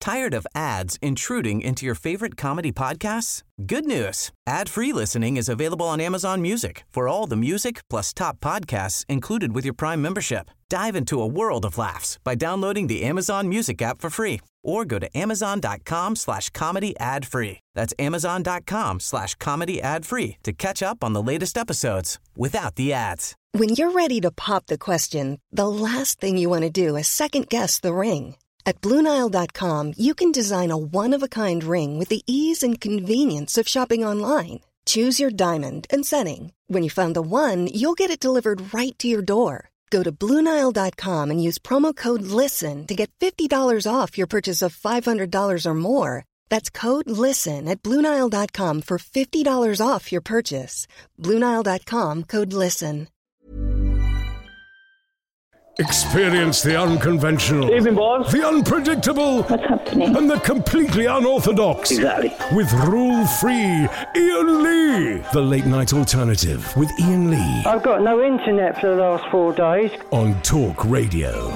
Tired of ads intruding into your favorite comedy podcasts? Good news. Ad-free listening is available on Amazon Music for all the music plus top podcasts included with your Prime membership. Dive into a world of laughs by downloading the Amazon Music app for free or go to amazon.com/comedy ad-free. That's amazon.com/comedy ad-free to catch up on the latest episodes without the ads. When you're ready to pop the question, the last thing you want to do is second-guess the ring. At BlueNile.com, you can design a one-of-a-kind ring with the ease and convenience of shopping online. Choose your diamond and setting. When you find the one, you'll get it delivered right to your door. Go to BlueNile.com and use promo code LISTEN to get $50 off your purchase of $500 or more. That's code LISTEN at BlueNile.com for $50 off your purchase. BlueNile.com, code LISTEN. Experience the unconventional. Evening, boss. The unpredictable. What's happening? And the completely unorthodox. Exactly. With rule-free Ian Lee. The Late Night Alternative with Ian Lee. I've got no internet for the last 4 days. On Talk Radio.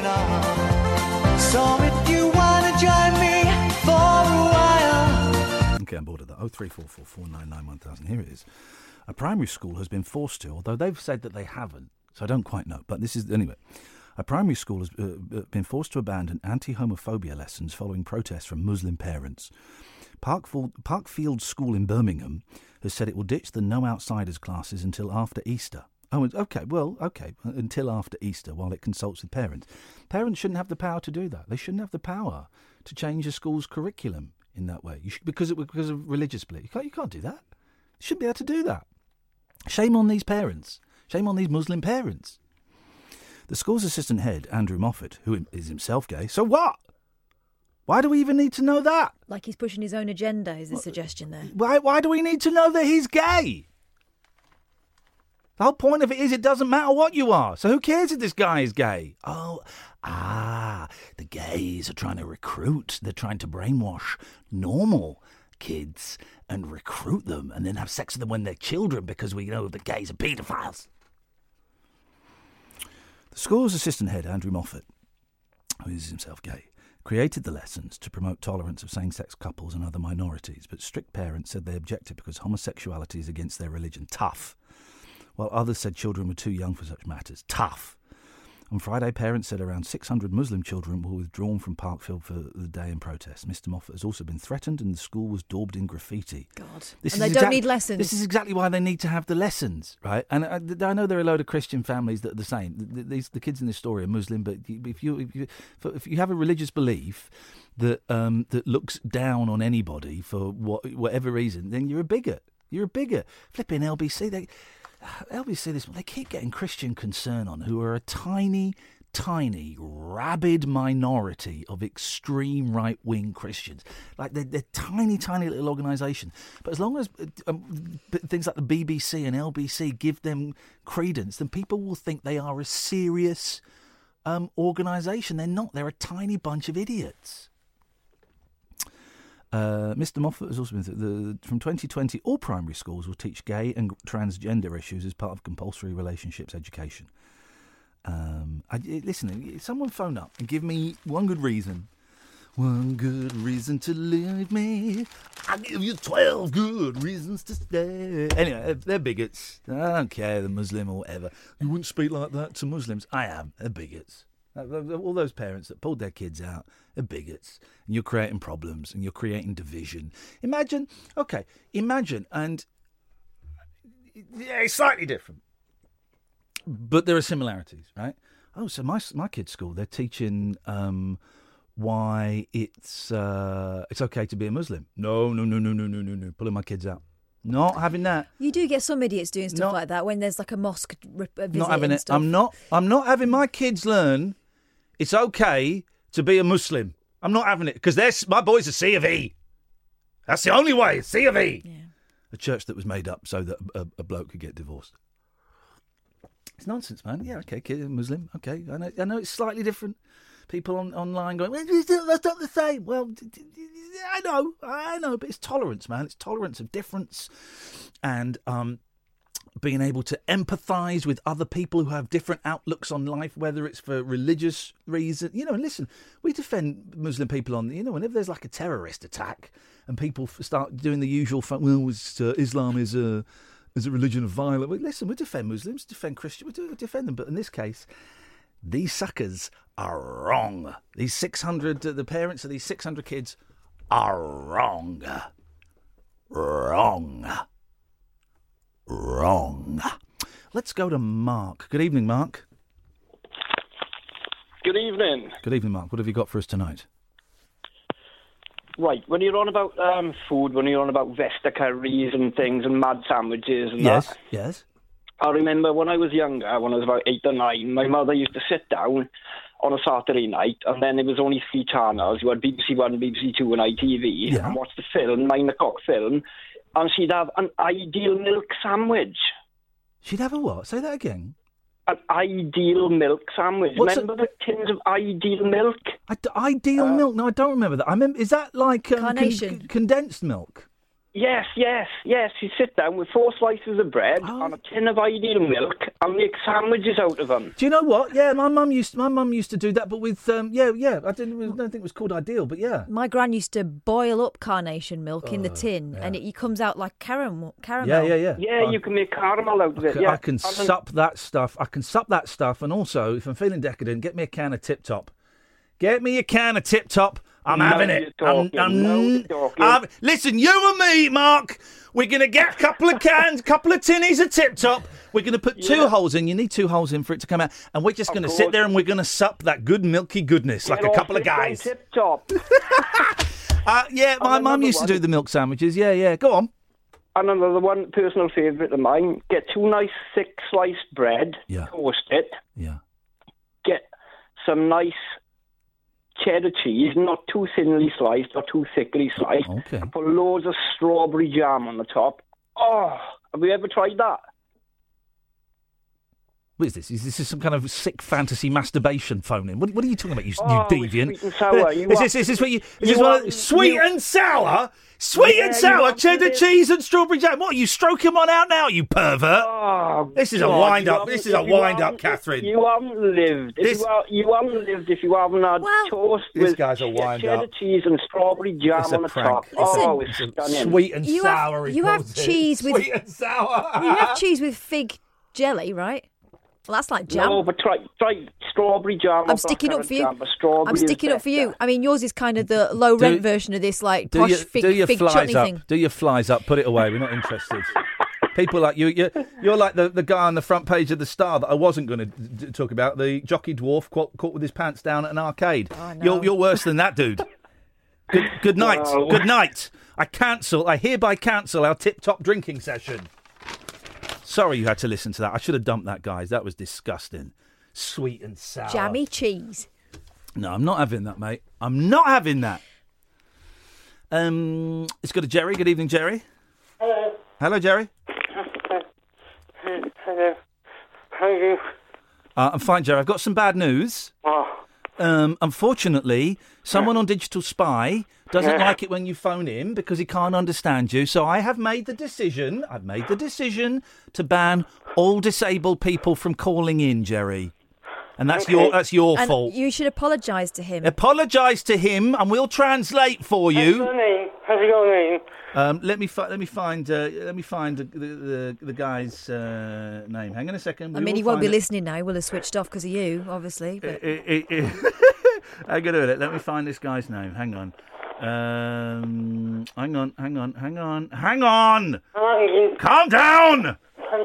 So if you want to join me for a while. Okay, I'm bored of that. 03444991000. Here it is. A primary school has been forced to, although they've said that they haven't, so I don't quite know. But this is, anyway, a primary school has been forced to abandon anti-homophobia lessons following protests from Muslim parents. Parkfield School in Birmingham has said it will ditch the no outsiders classes until after Easter. Oh, okay, until after Easter while it consults with parents. Parents shouldn't have the power to do that. They shouldn't have the power to change a school's curriculum in that way. Because of religious belief. You can't do that. You shouldn't be able to do that. Shame on these parents. Shame on these Muslim parents. The school's assistant head, Andrew Moffat, who is himself gay, so what? Why do we even need to know that? Like he's pushing his own agenda, is the suggestion there. Why do we need to know that he's gay? The whole point of it is it doesn't matter what you are. So who cares if this guy is gay? The gays are trying to recruit. They're trying to brainwash normal kids and recruit them and then have sex with them when they're children because we know that gays are paedophiles. The school's assistant head, Andrew Moffat, who is himself gay, created the lessons to promote tolerance of same-sex couples and other minorities, but strict parents said they objected because homosexuality is against their religion. Tough. While others said children were too young for such matters. Tough. On Friday, parents said around 600 Muslim children were withdrawn from Parkfield for the day in protest. Mr Moffat has also been threatened and the school was daubed in graffiti. God. And they don't need lessons. This is exactly why they need to have the lessons, right? And I know there are a load of Christian families that are the same. The kids in this story are Muslim, but if you have a religious belief that looks down on anybody for whatever reason, then you're a bigot. You're a bigot. Flipping LBC, they keep getting Christian Concern on, who are a tiny, rabid minority of extreme right-wing Christians. Like, they're tiny little organisation. But as long as things like the BBC and LBC give them credence, then people will think they are a serious organisation. They're not. They're a tiny bunch of idiots. Mr Moffat has also been from 2020, all primary schools will teach gay and transgender issues as part of compulsory relationships education. Listen, someone phone up and give me one good reason. One good reason to leave me. I'll give you 12 good reasons to stay. Anyway, they're bigots. I don't care, they're Muslim or whatever. You wouldn't speak like that to Muslims. I am. They're bigots. All those parents that pulled their kids out are bigots. And you're creating problems and you're creating division. Imagine, and it's slightly different. But there are similarities, right? Oh, so my kids' school, they're teaching why it's okay to be a Muslim. No. Pulling my kids out. Not having that. You do get some idiots doing stuff like that when there's like a mosque visit. Not having and it. stuff. I'm not having my kids learn it's okay to be a Muslim. I'm not having it because my boys are C of E. That's the only way. C of E. Yeah. A church that was made up so that a bloke could get divorced. It's nonsense, man. Yeah, okay, kid, Muslim. Okay, I know it's slightly different. People online going, well, that's not the same. Well, I know, but it's tolerance, man. It's tolerance of difference. And being able to empathise with other people who have different outlooks on life, whether it's for religious reasons. You know, and listen, we defend Muslim people on, you know, whenever there's like a terrorist attack and people start doing the usual, Islam is a religion of violence. Well, listen, we defend Muslims, defend Christians, we defend them. But in this case, these suckers are wrong. These 600, the parents of these 600 kids are wrong. Wrong. Let's go to Mark. Good evening, Mark. Good evening. Good evening, Mark. What have you got for us tonight? Right, when you're on about food, when you're on about Vesta curries and things and mad sandwiches and Yes, yes. I remember when I was younger, when I was about 8 or 9, my mother used to sit down on a Saturday night, and then there was only 3 channels. You had BBC One, BBC Two, and ITV, and watch the film, 9 o'clock film, and she'd have an Ideal milk sandwich. She'd have a what? Say that again. An Ideal milk sandwich. Remember the tins of Ideal milk? Ideal milk? No, I don't remember that. I remember. Is that like Carnation. Condensed milk? Yes. She'd sit down with 4 slices of bread and a tin of Ideal milk and make sandwiches out of them. Do you know what? Yeah, my mum used to do that, but with I don't think it was called Ideal, but yeah. My gran used to boil up carnation milk in the tin, and it comes out like caramel. Yeah. Yeah, you can make caramel out of it. I can sup that stuff. And also, if I'm feeling decadent, get me a can of Tip Top. Get me a can of Tip Top. I'm having it. Listen, you and me, Mark, we're going to get a couple of cans, a couple of tinnies of Tip Top. We're going to put 2 holes in. You need 2 holes in for it to come out. And we're just going to sit there and we're going to sup that good milky goodness like a couple of guys. Tip Top. My mum used to do the milk sandwiches. Yeah. Go on. And another one, personal favourite of mine, get 2 nice thick sliced bread, toast it. Yeah. Get some nice cheddar cheese, not too thinly sliced or too thickly sliced. Okay. And put loads of strawberry jam on the top. Oh, have you ever tried that? What is this? Is this some kind of sick fantasy masturbation phone-in? What are you talking about, you deviant? Sweet and sour. Is this what you... Sweet and sour? Sweet and sour, cheddar cheese and strawberry jam. What, are you stroking one out now, you pervert? Oh, this is a wind-up. This is a wind-up, Catherine. You haven't lived. You haven't lived if you haven't had toast with cheddar cheese and strawberry jam on the top. Listen, it's stunning. Sweet and sour. You have cheese with... Sweet and sour. You have cheese with fig jelly, right? Well, that's like jam. No, but try strawberry jam. I'm sticking up for you. I'm sticking up for you. I mean, yours is kind of the low rent version of this, like posh fig chutney thing. Do your flies up. Put it away. We're not interested. People like you're like the guy on the front page of the Star that I wasn't going to talk about. The jockey dwarf caught with his pants down at an arcade. Oh, no. You're worse than that, dude. Good night. Wow. Good night. I hereby cancel our tip-top drinking session. Sorry you had to listen to that. I should have dumped that, guys. That was disgusting. Sweet and sour. Jammy cheese. No, I'm not having that, mate. I'm not having that. Let's go to Jerry. Good evening, Jerry. Hello. Hello, Jerry. Hello. How are you? I'm fine, Jerry. I've got some bad news. Unfortunately, someone on Digital Spy doesn't like it when you phone in because he can't understand you. So I have made the decision. To ban all disabled people from calling in, Jerry. And that's your fault. You should apologise to him. Apologise to him, and we'll translate for you. How's your name? Let me find the guy's name. Hang on a second. I mean, he won't be listening now. He will have switched off because of you, obviously. But... Hang on a minute. Let me find this guy's name. Hang on. Hang on. Calm down.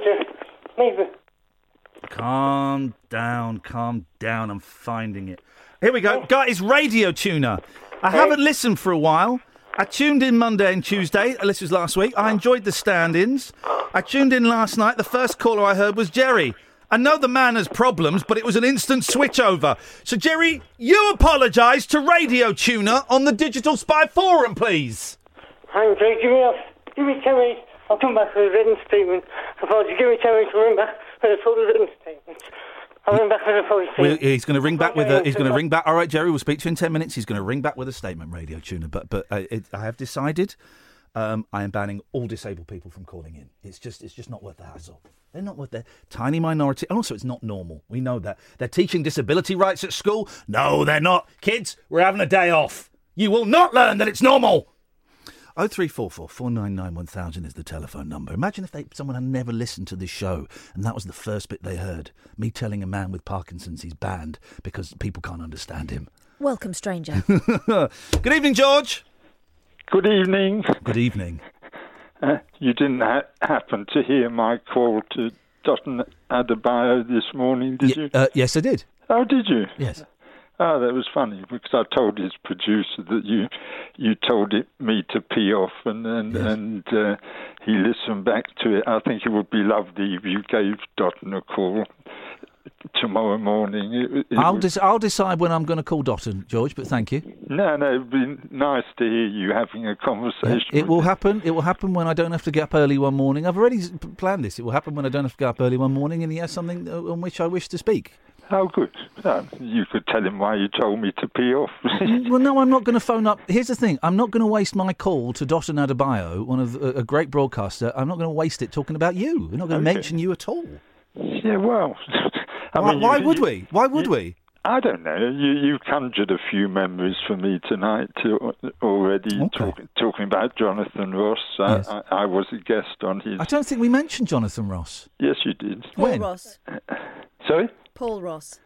Calm down. I'm finding it. Here we go. Guys, Radio Tuner. I haven't listened for a while. I tuned in Monday and Tuesday. This was last week. I enjoyed the stand-ins. I tuned in last night. The first caller I heard was Jerry. I know the man has problems, but it was an instant switchover. So, Jerry, you apologise to Radio Tuner on the Digital Spy Forum, please. I'm Jay. Give me 10 minutes. I'll come back with a written statement. Give me 10 minutes to ring back with a full written statement. I'll ring back with a full statement. He's going to ring back with a... He's going to ring back... All right, Jerry, we'll speak to you in 10 minutes. He's going to ring back with a statement, Radio Tuner. But I have decided I am banning all disabled people from calling in. It's just not worth the hassle. They're not worth their tiny minority. And also, it's not normal. We know that. They're teaching disability rights at school. No, they're not. Kids, we're having a day off. You will not learn that it's normal. 0344 499 1000 is the telephone number. Imagine if someone had never listened to this show and that was the first bit they heard. Me telling a man with Parkinson's he's banned because people can't understand him. Welcome, stranger. Good evening, George. Good evening. Good evening. You didn't happen to hear my call to Dotun Adebayo this morning, did you? Yes, I did. Oh, did you? Yes. Oh, that was funny because I told his producer that you told me to pee off, and he listened back to it. I think it would be lovely if you gave Dotun a call tomorrow morning. I'll decide when I'm going to call Dotun, George. But thank you. No, it'd be nice to hear you having a conversation. Yeah, it will happen. It will happen when I don't have to get up early one morning. I've already planned this. It will happen when I don't have to get up early one morning, and he has something on which I wish to speak. Oh, good. You could tell him why you told me to pee off. Well, no, I'm not going to phone up. Here's the thing. I'm not going to waste my call to Dotun Adebayo, a great broadcaster. I'm not going to waste it talking about you. We're not going to mention you at all. Yeah, well... Why would we? Why would we? I don't know. You conjured a few memories for me tonight already, talking about Jonathan Ross. Yes. I was a guest on his... I don't think we mentioned Jonathan Ross. Yes, you did. Paul Ross. Sorry? Paul Ross.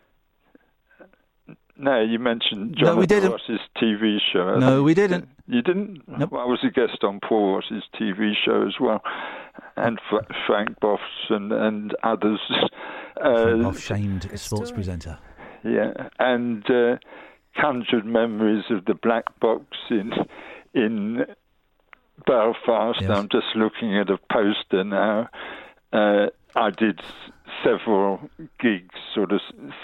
No, you mentioned Jonathan Ross's TV show. No, we didn't. You didn't? Nope. Well, I was a guest on Paul Ross's TV show as well, and Frank Boffs and others. Frank Boff, shamed sports presenter. Yeah, and conjured memories of the black box in Belfast. Yes. I'm just looking at a poster now. I did several gigs, sort of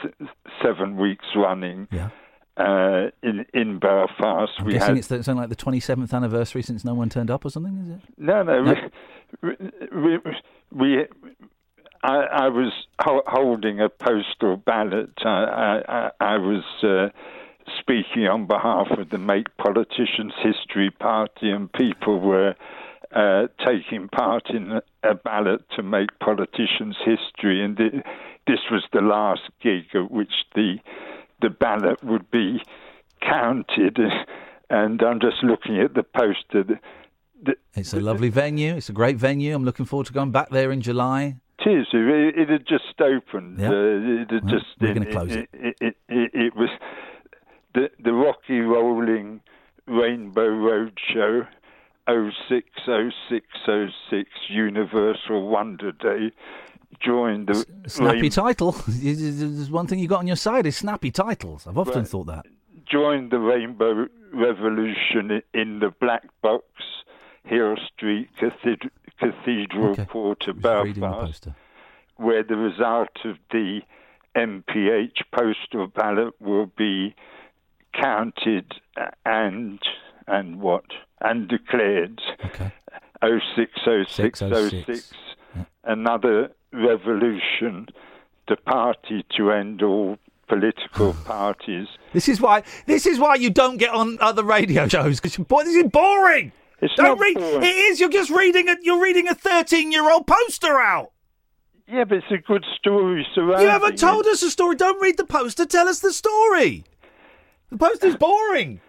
7 weeks running. Yeah. In Belfast. I'm guessing it's something like the 27th anniversary since no one turned up or something, is it? No. I was holding a postal ballot. I was speaking on behalf of the Make Politicians History Party, and people were taking part in a ballot to make politicians history, and this was the last gig at which the ballot would be counted, and I'm just looking at the poster. It's a lovely venue. It's a great venue. I'm looking forward to going back there in July. It is. It had just opened. Yeah. We're going to close it. It was the Rocky Rolling Rainbow Roadshow 060606 Universal Wonder Day. Joined the snappy title. There's one thing you got on your side is snappy titles. I've often thought that. Joined the Rainbow Revolution in the Black Box, Hill Street Cathedral Quarter, Belfast, where the result of the MPH postal ballot will be counted and declared. Okay. 060606. Yeah. Another revolution, the party to end all political parties. This is why you don't get on other radio shows, because this is boring. Don't read. Boring. It is. You're just reading a 13-year-old poster out. Yeah, but it's a good story surrounding. You haven't told us a story. Don't read the poster. Tell us the story. The poster's boring.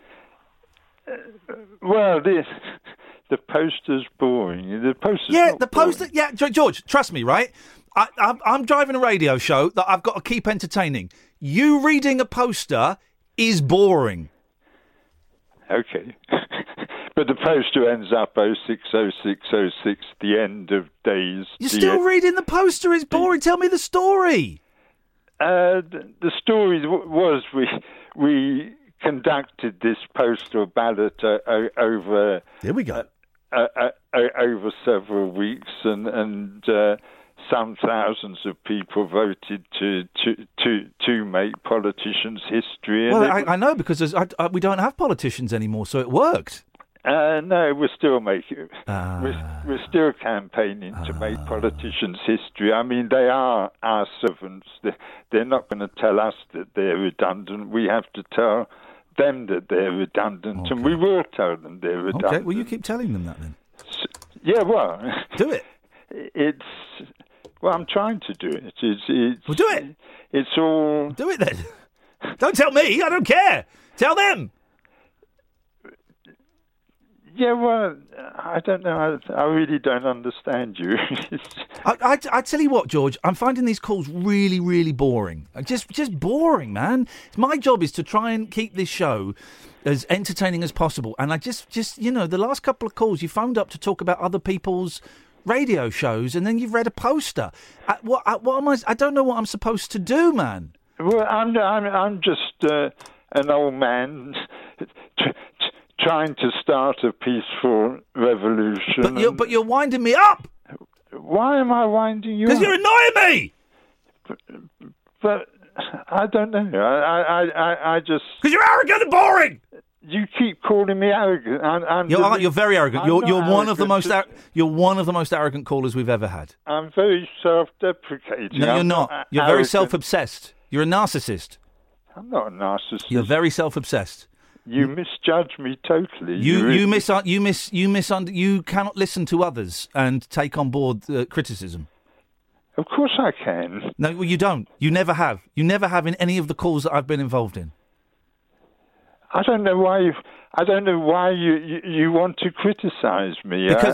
Well, the poster's boring. The poster's the poster. Boring. Yeah, George, trust me, right? I'm driving a radio show that I've got to keep entertaining. You reading a poster is boring. Okay. But the poster ends up 060606, the end of days. You're still reading the poster. It's boring. Tell me the story. The story was we conducted this postal ballot over. Here we go. Over several weeks, and some thousands of people voted to make politicians history. Well, I know, because we don't have politicians anymore, so it worked. No, we're still making. We're still campaigning to make politicians history. I mean, they are our servants. They're not going to tell us that they're redundant. We have to tell them that they're redundant, and we will tell them they're redundant. Okay, well, you keep telling them that then. Yeah, well... Do it. Well, I'm trying to do it. Well, do it. It's all... Do it then. Don't tell me. I don't care. Tell them. Yeah, well, I don't know. I really don't understand you. I tell you what, George, I'm finding these calls really, really boring. Just boring, man. My job is to try and keep this show as entertaining as possible. And I just the last couple of calls, you phoned up to talk about other people's radio shows, and then you've read a poster. What am I? I don't know what I'm supposed to do, man. Well, I'm just an old man trying to start a peaceful revolution. But you're winding me up. Why am I winding you up? Because you're annoying me. But I don't know. I just... Because you're arrogant and boring. You keep calling me arrogant. You're very arrogant. You're one of the most. You're one of the most arrogant callers we've ever had. I'm very self-deprecating. No, you're not. You're very self-obsessed. You're a narcissist. I'm not a narcissist. You're very self-obsessed. You misjudge me totally. You cannot listen to others and take on board criticism. Of course I can. No, well, you don't. You never have. You never have in any of the calls that I've been involved in. I don't know why you want to criticise me. Because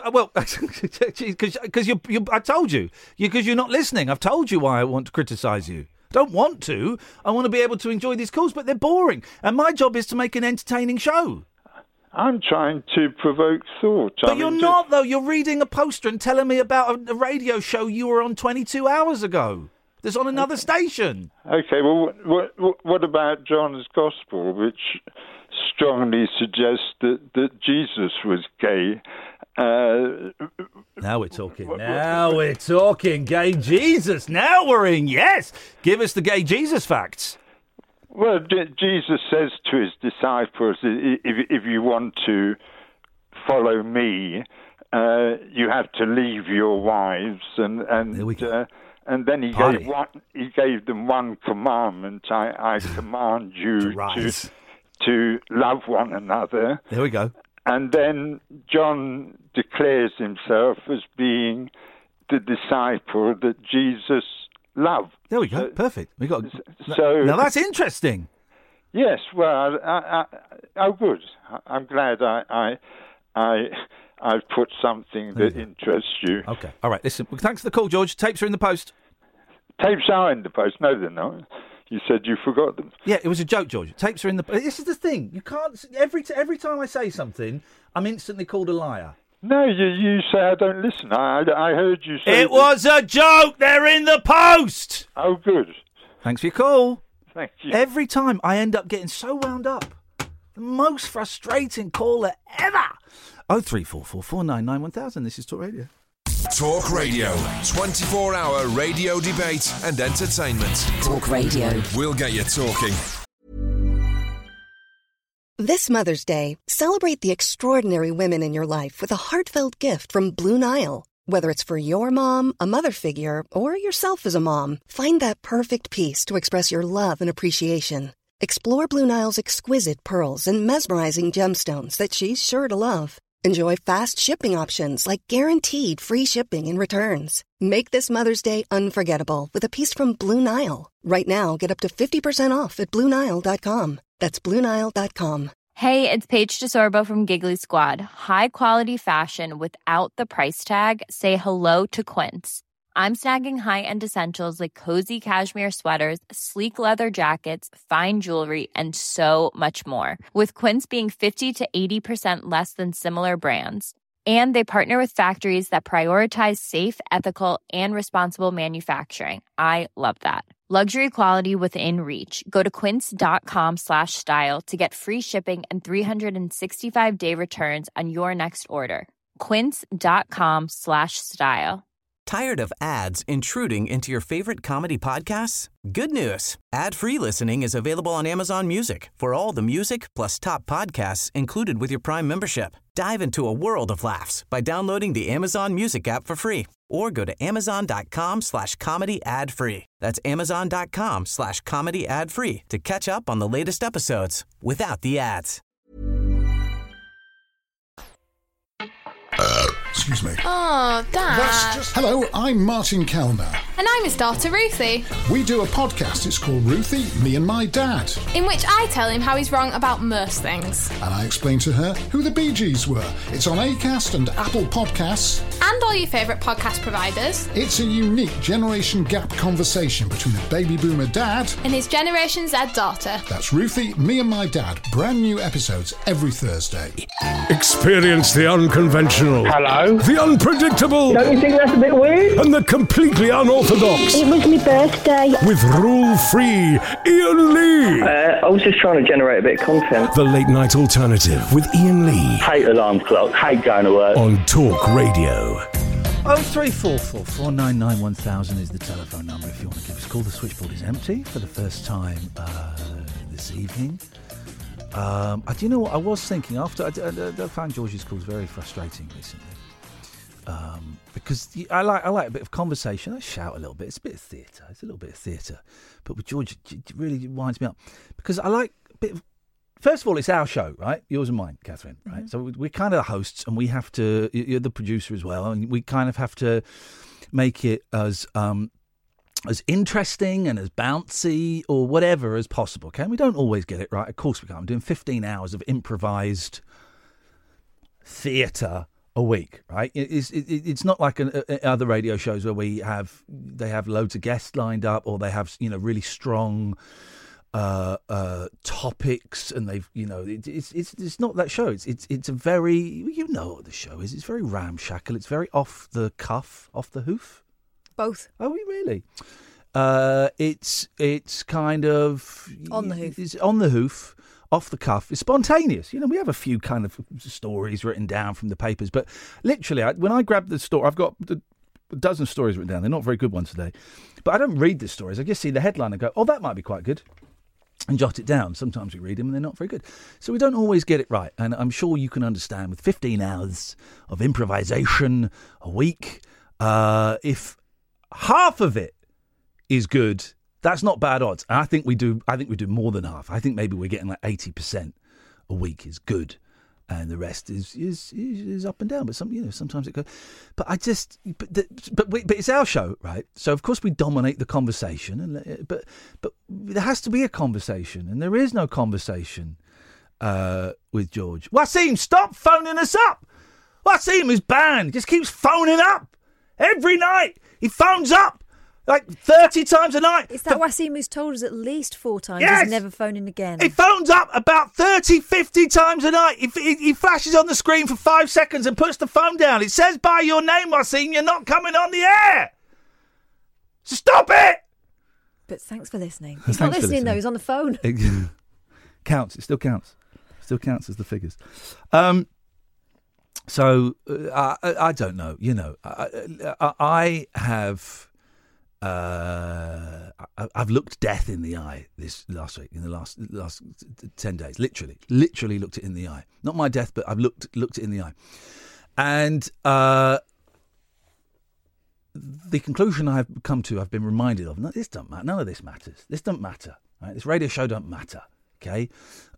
because I told you because you're not listening. I've told you why I want to criticise you. I don't want to. I want to be able to enjoy these calls, but they're boring. And my job is to make an entertaining show. I'm trying to provoke thought. But you're not, though. You're reading a poster and telling me about a radio show you were on 22 hours ago. That's on another station. Okay, well, what about John's Gospel, which strongly suggests that Jesus was gay? Now we're talking. Now we're talking. Gay Jesus. Now we're in. Yes. Give us the gay Jesus facts. Well, Jesus says to his disciples, if you want to follow me, you have to leave your wives and then he gave them one commandment. I command you to love one another. There we go. And then John declares himself as being the disciple that Jesus loved. There we go. Perfect. We got. So now that's interesting. Yes. Well, good. I'm glad I've put something that interests you. Okay. All right. Listen. Thanks for the call, George. Tapes are in the post. Tapes are in the post. No, they're not. You said you forgot them. Yeah, it was a joke, George. Tapes are in the... This is the thing. You can't... Every time I say something, I'm instantly called a liar. No, you say I don't listen. I heard you say... It was a joke! They're in the post! Oh, good. Thanks for your call. Thank you. Every time I end up getting so wound up. The most frustrating caller ever. 0344 499 1000. This is Talk Radio. Talk Radio. 24-hour radio debate and entertainment. Talk Radio. We'll get you talking. This Mother's Day, celebrate the extraordinary women in your life with a heartfelt gift from Blue Nile. Whether it's for your mom, a mother figure, or yourself as a mom, find that perfect piece to express your love and appreciation. Explore Blue Nile's exquisite pearls and mesmerizing gemstones that she's sure to love. Enjoy fast shipping options like guaranteed free shipping and returns. Make this Mother's Day unforgettable with a piece from Blue Nile. Right now, get up to 50% off at BlueNile.com. That's BlueNile.com. Hey, it's Paige DeSorbo from Giggly Squad. High quality fashion without the price tag. Say hello to Quince. I'm snagging high-end essentials like cozy cashmere sweaters, sleek leather jackets, fine jewelry, and so much more. With Quince being 50 to 80% less than similar brands. And they partner with factories that prioritize safe, ethical, and responsible manufacturing. I love that. Luxury quality within reach. Go to quince.com/style to get free shipping and 365-day returns on your next order. Quince.com/style. Tired of ads intruding into your favorite comedy podcasts? Good news. Ad-free listening is available on Amazon Music for all the music plus top podcasts included with your Prime membership. Dive into a world of laughs by downloading the Amazon Music app for free or go to amazon.com/comedy ad-free. That's amazon.com/comedy ad-free to catch up on the latest episodes without the ads. Excuse me. Oh, Dad. Hello, I'm Martin Kellner. And I'm his daughter, Ruthie. We do a podcast. It's called Ruthie, Me and My Dad. In which I tell him how he's wrong about most things. And I explain to her who the Bee Gees were. It's on Acast and Apple Podcasts. And all your favourite podcast providers. It's a unique generation gap conversation between a baby boomer dad and his Generation Z daughter. That's Ruthie, Me and My Dad. Brand new episodes every Thursday. Experience the unconventional. Hello. The unpredictable. Don't you think that's a bit weird? And the completely unorthodox. It was my birthday. With rule-free Ian Lee. I was just trying to generate a bit of content. The Late Night Alternative with Ian Lee. Hate alarm clock. Hate going to work. On Talk Radio. 0344 499 1000 is the telephone number if you want to give us a call. The switchboard is empty for the first time this evening. Do you know what I was thinking after I found George's calls very frustrating recently, because I like a bit of conversation. I shout a little bit. It's a bit of theatre. It's a little bit of theatre, but with George, it really winds me up because I like a bit of. First of all, it's our show, right? Yours and mine, Catherine, right? Mm-hmm. So we're kind of the hosts, and we have to. You're the producer as well, and we kind of have to make it as interesting and as bouncy or whatever as possible, okay? We don't always get it right. Of course we can't. I'm doing 15 hours of improvised theatre a week, right? It's not like other radio shows where they have loads of guests lined up or they have, really strong topics, and they've, it's not that show. It's a very, what the show is. It's very ramshackle. It's very off the cuff, off the hoof. Both. Oh, really? It's kind of on the hoof. It's on the hoof, off the cuff. It's spontaneous. We have a few kind of stories written down from the papers, but literally, when I grab the story, I've got a dozen stories written down. They're not very good ones today, but I don't read the stories. I just see the headline and go, "Oh, that might be quite good," and jot it down. Sometimes we read them and they're not very good, so we don't always get it right. And I'm sure you can understand with 15 hours of improvisation a week, if half of it is good, that's not bad odds. And I think we do more than half. I think maybe we're getting like 80% a week is good, and the rest is up and down. But sometimes it goes. But it's our show, right? So of course we dominate the conversation, but there has to be a conversation, and there is no conversation with George. Wasim, stop phoning us up. Wasim is banned. Just keeps phoning up every night. He phones up like 30 times a night. It's that Wasim who's told us at least 4 times he's never phoning again. He phones up about 30, 50 times a night. He flashes on the screen for 5 seconds and puts the phone down. It says by your name, Wasim, you're not coming on the air. So stop it! But thanks for listening. He's not listening, though. He's on the phone. It counts. It still counts. Still counts as the figures. So I don't know. I have. I've looked death in the eye this last week. In the last 10 days, literally looked it in the eye. Not my death, but I've looked it in the eye. And the conclusion I've come to, I've been reminded of. No, this doesn't matter. None of this matters. This doesn't matter. Right? This radio show don't matter. Okay.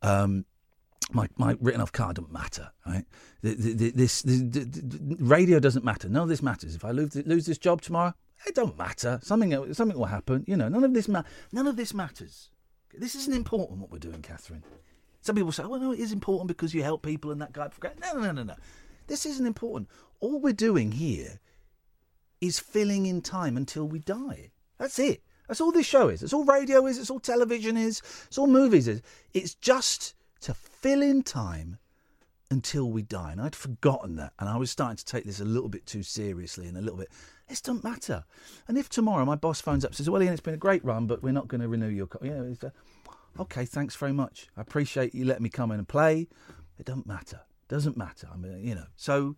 My written off card doesn't matter, right? This radio doesn't matter. None of this matters. If I lose this job tomorrow, it don't matter. Something will happen. None of this matters. This isn't important what we're doing, Catherine. Some people say, well, no, it is important because you help people and that guy. No. This isn't important. All we're doing here is filling in time until we die. That's it. That's all this show is. That's all radio is. It's all television is. It's all movies is. It's just to fill in time until we die. And I'd forgotten that. And I was starting to take this a little bit too seriously and a little bit, this doesn't matter. And if tomorrow my boss phones up and says, well, Ian, it's been a great run, but we're not going to renew your okay, thanks very much. I appreciate you letting me come in and play. It doesn't matter. Doesn't matter. I mean, So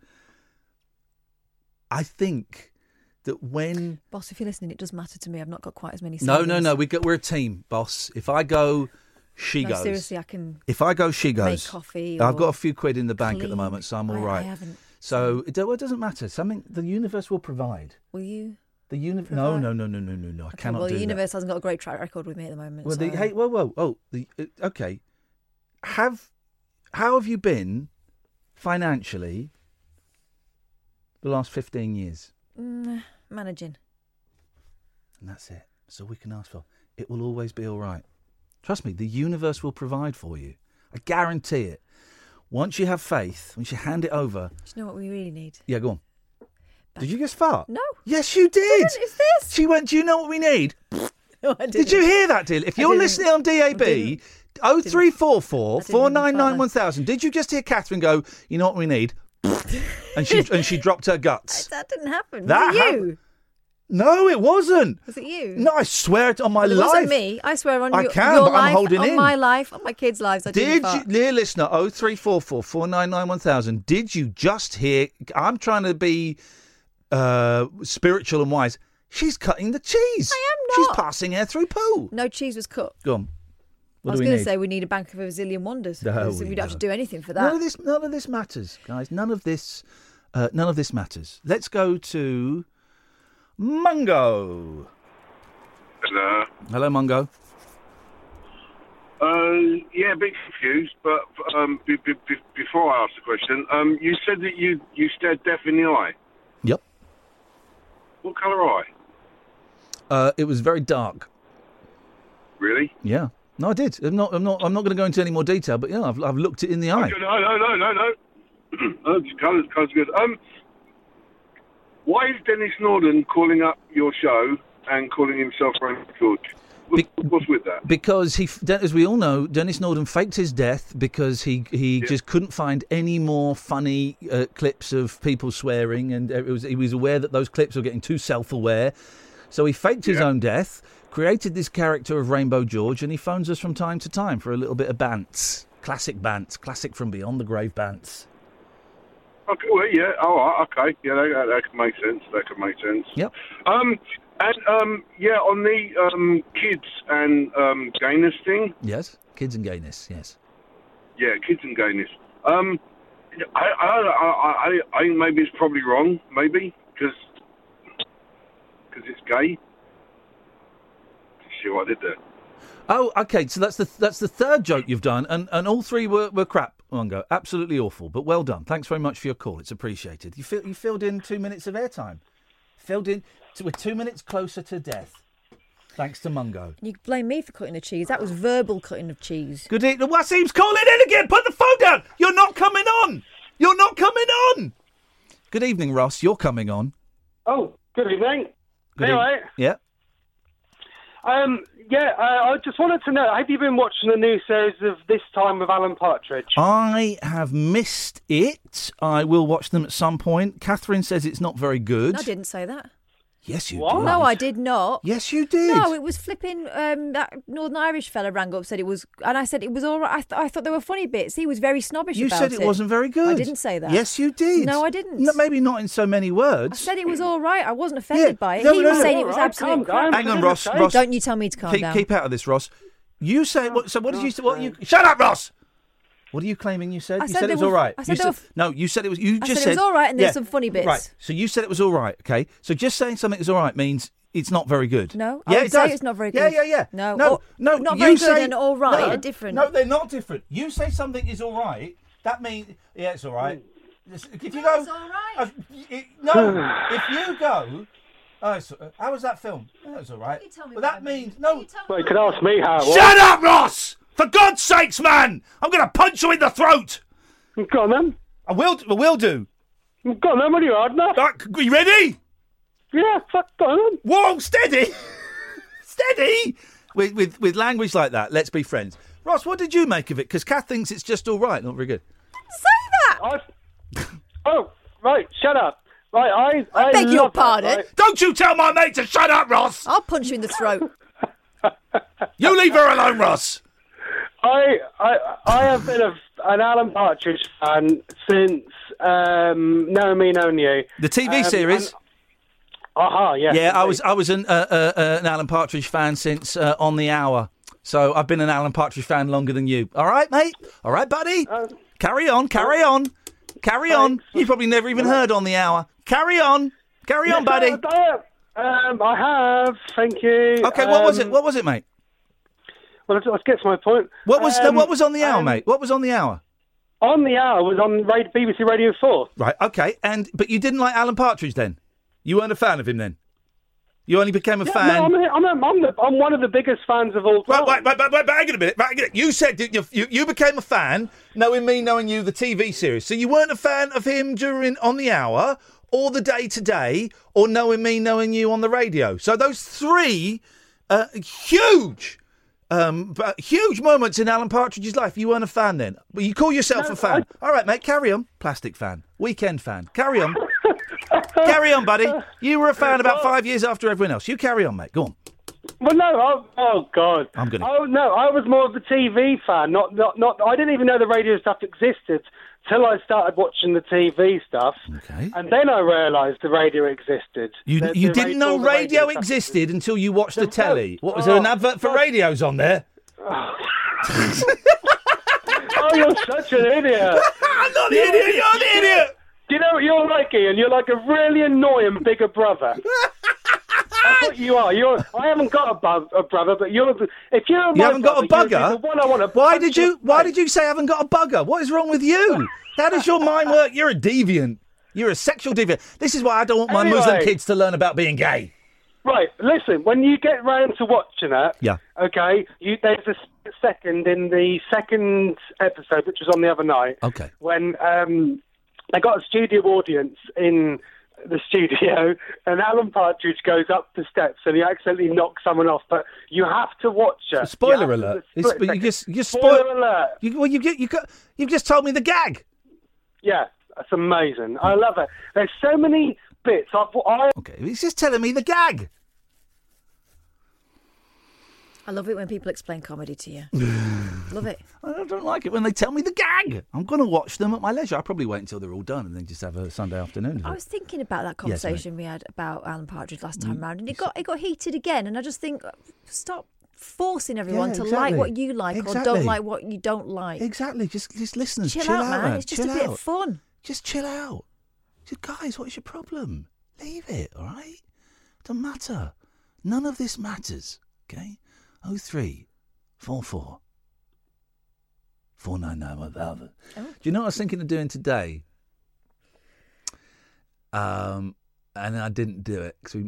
I think that when... Boss, if you're listening, it does matter to me. I've not got quite as many savings. No. We're a team, boss. If I go... She goes. Seriously, I can. If I go, she goes. Make coffee. I've got a few quid in the bank at the moment, so I'm all right. I haven't. So it doesn't matter. Something the universe will provide. Will you? The universe? No. I cannot do that. Well, the universe hasn't got a great track record with me at the moment. Well, so. Okay. How have you been financially the last 15 years? Managing. And that's it. That's all we can ask for. It will always be all right. Trust me, the universe will provide for you. I guarantee it. Once you have faith, once you hand it over... Do you know what we really need? Yeah, go on. Did you just fart? No. Yes, you did. It's this. She went, do you know what we need? No, I didn't. Did you hear that, Dylan? If you're listening on DAB, 0344 499 1000, did you just hear Catherine go, you know what we need? and she dropped her guts. That didn't happen. That Was it you? No, it wasn't. Was it you? No, I swear it on my It life. wasn't me. I swear on I your can, your but life, I'm holding on in. my life, on my kids' lives. I didn't Did fart. you, dear listener, 0344 499 1000, did you just hear, I'm trying to be spiritual and wise, she's cutting the cheese. I am not. She's passing air through poo. No cheese was cut. Go on. I was going to say we need a bank of a zillion wonders. No, So we don't have to do anything for that. None of this matters, guys. None of this matters. Let's go to Mungo. Hello. Hello, Mungo. Yeah, a bit confused, but before I ask the question, you said that you stared death in the eye. Yep. What colour eye? It was very dark. Really? Yeah. No, I did. I'm not going to go into any more detail, but yeah, I've looked it in the eye. Okay, no. Colour's good. Why is Dennis Norden calling up your show and calling himself Raymond George? What's with that? Because as we all know, Dennis Norden faked his death because he just couldn't find any more funny clips of people swearing, and he was aware that those clips were getting too self-aware. So he faked his own death, created this character of Rainbow George, and he phones us from time to time for a little bit of bants. Classic bants. Classic from beyond the grave bants. Okay, well, yeah, all right, okay. Yeah, that could make sense. Yep. Yeah, on the kids and gayness thing. Yes, kids and gayness, yes. Yeah, kids and gayness. I think maybe it's probably wrong, maybe, because it's gay. See what I did there? Oh, okay. So that's the third joke you've done, and all three were crap. Mungo, absolutely awful, but well done. Thanks very much for your call. It's appreciated. You filled in 2 minutes of airtime. We're 2 minutes closer to death. Thanks to Mungo. You blame me for cutting the cheese. That was verbal cutting of cheese. Good evening. Wasim's calling in again. Put the phone down. You're not coming on. Good evening, Ross. You're coming on. Oh, good evening. Anyway. Yeah. I just wanted to know, have you been watching the new series of This Time with Alan Partridge? I have missed it. I will watch them at some point. Catherine says it's not very good. I didn't say that. Yes, you did. No, I did not. Yes, you did. No, it was flipping. That Northern Irish fella rang up, said it was, and I said it was all right. I thought there were funny bits. He was very snobbish about it. You said it wasn't very good. I didn't say that. Yes, you did. No, I didn't. No, maybe not in so many words. I said it was all right. I wasn't offended by it. No, he was saying it was absolute crap. Hang on, Ross. Don't you tell me to calm down. Keep out of this, Ross. You say what? So what did you say? Shut up, Ross. What are you claiming you said? I You said said it was all right. I said No, you said it was. You I just said it was all right, and there's some funny bits. Right. So you said it was all right. Okay. So just saying something is all right means it's not very good. No. Yeah, I would it say does. it's not very good. Yeah. No. No. Not you very say, good and all right are different. No, they're not different. You say something is all right. That means it's all right. If you go, it's all right. If you go. Oh, how was that film? Oh, it's all right. But that means no. Well, you could ask me how it was. Shut up, Ross! For God's sakes, man! I'm going to punch you in the throat. Go on then. I will do. Go on then. When you're hard enough. Are you ready? Yeah. Go on then. Whoa, steady, steady. With language like that, let's be friends. Ross, what did you make of it? Because Kath thinks it's just all right, not very good. Say that. Oh, right. Shut up. Right, I beg your pardon. That, right? Don't you tell my mate to shut up, Ross. I'll punch you in the throat. You leave her alone, Ross. I have been an Alan Partridge fan since Know Me, Known You. The TV series. Yeah. Yeah, I was an Alan Partridge fan since On the Hour. So I've been an Alan Partridge fan longer than you. All right, mate? All right, buddy? Carry on. You've probably never even heard On the Hour. Carry on, buddy. I have, thank you. Okay, what was it? What was it, mate? Well, let's get to my point. What was on the hour, mate? What was on the hour? On the Hour was on BBC Radio 4. Right, OK. But you didn't like Alan Partridge then? You weren't a fan of him then? You only became a fan... No, I'm one of the biggest fans of all time. Right, hang on a minute. You said you became a fan, knowing you, the TV series. So you weren't a fan of him during On the Hour, or the Day Today, or knowing you on the radio. So those three huge moments in Alan Partridge's life, you weren't a fan then. But you call yourself a fan. All right, mate, carry on. Plastic fan. Weekend fan. Carry on. Carry on, buddy. You were a fan about 5 years after everyone else. You carry on, mate. Go on. Well, no. Oh God. I'm gonna. Oh no, I was more of the TV fan. Not. I didn't even know the radio stuff existed till I started watching the TV stuff. Okay. And then I realised the radio existed. You didn't know radio existed until you watched the telly. What was there an advert for radios on there? Oh, you're such an idiot. I'm not the idiot. You're the idiot. Do you know what you're like, Ian? You're like a really annoying bigger brother. That's what you are. I haven't got a brother, but if you're you haven't got a bugger. You're the one I want to Why did you say I haven't got a bugger? What is wrong with you? How does your mind work? You're a deviant. You're a sexual deviant. This is why I don't want my Muslim kids to learn about being gay. Right. Listen, when you get round to watching it, yeah. Okay, there's a second in the second episode, which was on the other night. Okay. When they got a studio audience in the studio, and Alan Partridge goes up the steps and he accidentally knocks someone off. But you have to watch it. Spoiler alert! Spoiler alert! You've just told me the gag. Yeah, that's amazing. I love it. There's so many bits. Okay, he's just telling me the gag. I love it when people explain comedy to you. Love it. I don't like it when they tell me the gag. I'm going to watch them at my leisure. I'll probably wait until they're all done and then just have a Sunday afternoon. I was thinking about that conversation we had about Alan Partridge last time round, and it got heated again. And I just think, stop forcing everyone to like what you like or don't like what you don't like. Exactly. Just listen. Chill out, man. It's just a bit of fun. Just chill out. Guys, what's your problem? Leave it, all right? Doesn't matter. None of this matters, okay? 03 44 499 1000. Do you know what I was thinking of doing today? And I didn't do it because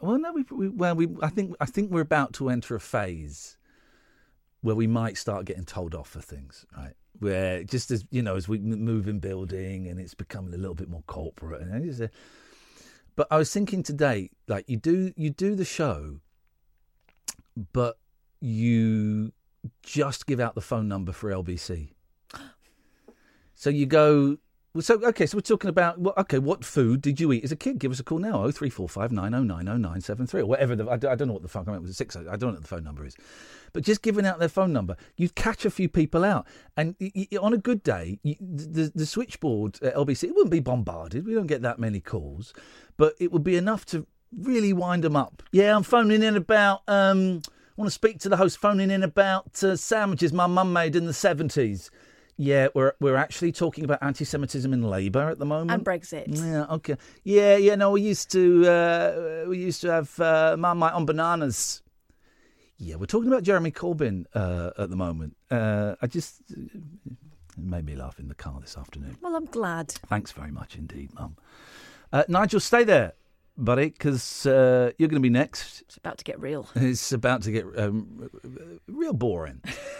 I think we're about to enter a phase where we might start getting told off for things, right? Where just as we move in building and it's becoming a little bit more corporate. But I was thinking today, like you do the show, but you just give out the phone number for LBC. So you go... So we're talking about... what food did you eat as a kid? Give us a call now, 0345 909 0973, or whatever. I don't know what the phone... I was 6. I don't know what the phone number is. But just giving out their phone number, you'd catch a few people out. And on a good day, the switchboard at LBC, it wouldn't be bombarded. We don't get that many calls. But it would be enough to really wind them up. Yeah, I'm phoning in about... I want to speak to the host, phoning in about sandwiches my mum made in the 70s. Yeah, we're actually talking about anti-Semitism in Labour at the moment. And Brexit. Yeah, okay. Yeah, no, we used to have Marmite on bananas. Yeah, we're talking about Jeremy Corbyn at the moment. It made me laugh in the car this afternoon. Well, I'm glad. Thanks very much indeed, Mum. Nigel, stay there, buddy, because you're going to be next. It's about to get real. It's about to get real boring.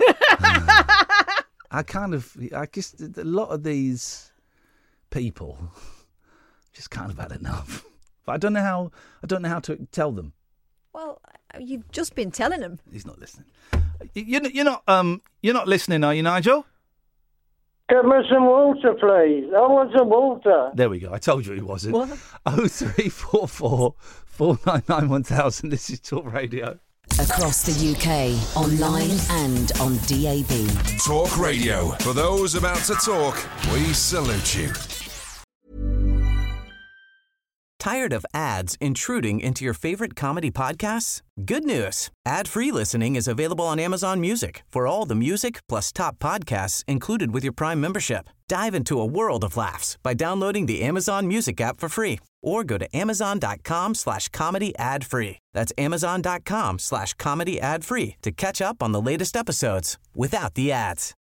I guess a lot of these people just kind of had enough. But I don't know how to tell them. Well, you've just been telling them. He's not listening. You're not listening, are you, Nigel? Get me some water, please. I want some water. There we go. I told you he wasn't. What? 0344 499 1000. This is Talk Radio. Across the UK, online and on DAB. Talk Radio. For those about to talk, we salute you. Tired of ads intruding into your favorite comedy podcasts? Good news. Ad-free listening is available on Amazon Music for all the music plus top podcasts included with your Prime membership. Dive into a world of laughs by downloading the Amazon Music app for free or go to amazon.com/comedy ad-free. That's amazon.com/comedy ad-free to catch up on the latest episodes without the ads.